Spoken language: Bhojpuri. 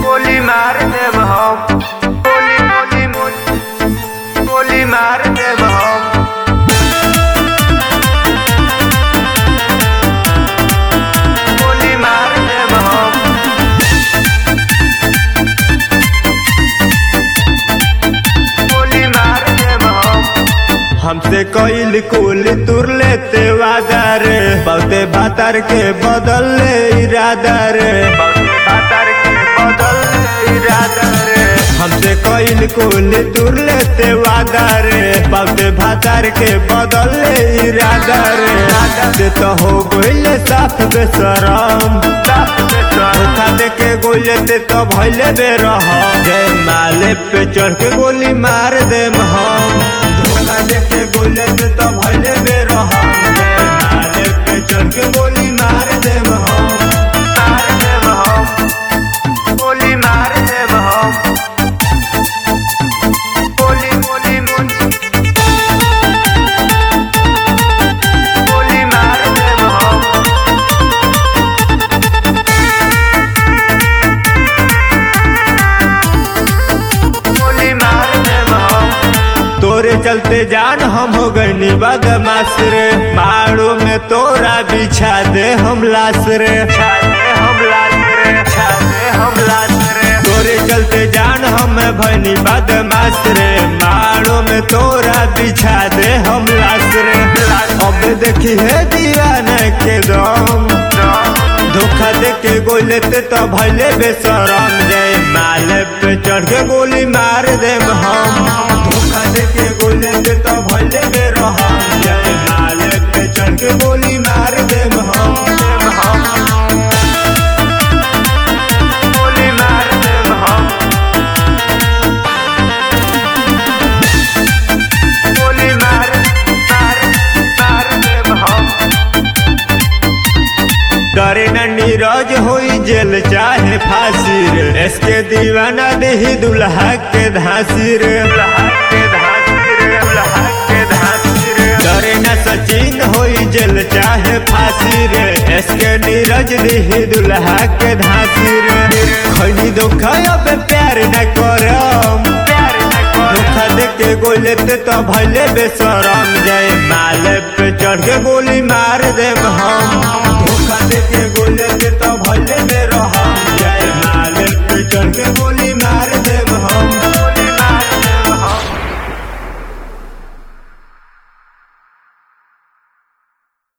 गोली मार देब हम, गोली मार देब हम। गोली मार देब हम। गोली मार देब हम। हमसे कईल कुल तुर लेते वादा रे, बहुते बातर के बदल ले इरादा रे, बहुते बातर के बदल ले इरादा रे। हमसे कईल कुल तुर लेते वादा रे, बहुते बातर के बदल ले इरादा रे। से तो हो गइले साफ बेशरम, धोखा देके गोले ते तो भइले बेरहम। जय माले पे चढ़ के गोली मार देम हम, धोखा देके गोले ते तो भइले बेरहम। जय माले पे चढ़ के गोली मार देम हम, मार देम हम, गोली मार देम हम। गोली गोली गोली मार देम हम। गोली मार देम हम। तोरे चलते जान हम हो गइनी बदमाश रे, मारो में तोरा बिछा दे हम लाश रे, बिछा दे हम लाश रे, बिछा दे हम लाश रे। तोरे चलते जान हम भइनी बदमाश रे, मारो में तोरा बिछा दे हम लाश रे। अब देखी है दीवाना के दम, धोखा देके गोले ते तो भइले बेशरम। जय माले पे चढ़ के गोली मार देम हम, धोखा देके गोले ते तो भइले बेरहम। जय माले पे चढ़ के गोली मार देम हम, गोली मार देम हम। गोली मार देम हम। डरे न नीरज होई जेल चाहे फांसी रे, इसके दीवाना देही दुल्हा के धांसी रे, दुल्हा के धांसी रे, दुल्हा के धांसी रे। डरे न सचिन होई जेल चाहे फांसी रे, इसके नीरज देही दुल्हा के धांसी रे। खैनी धोखा अब प्यार न करम, धोखा देके गोले ते तो भइले बेशरम। जय माले पे चढ़ के गोली मार देब हम,